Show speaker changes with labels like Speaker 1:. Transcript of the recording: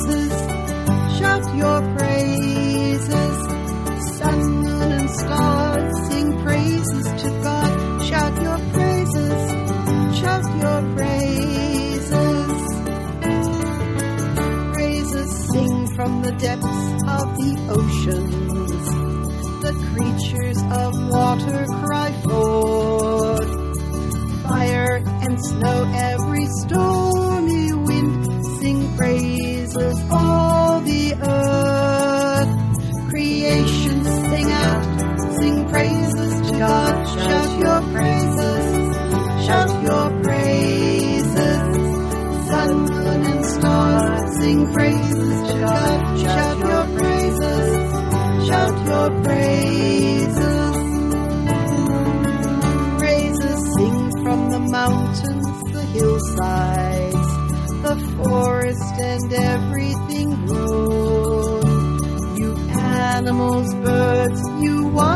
Speaker 1: praises. Shout your praises. Sun, moon, and stars, sing praises to God. Shout your praises. Shout your praises. Praises sing from the depths of the oceans. The creatures of water cry forth. Fire and snow, every stormy wind, sing praises all the earth. Creation sing out, sing praises to God. Shout your praises, shout your praises. Sun, moon, and stars, sing praises to God. Shout your praises, shout your praises. Praises sing from the mountains, the hillsides, the forest, and everything grown. You animals, birds, you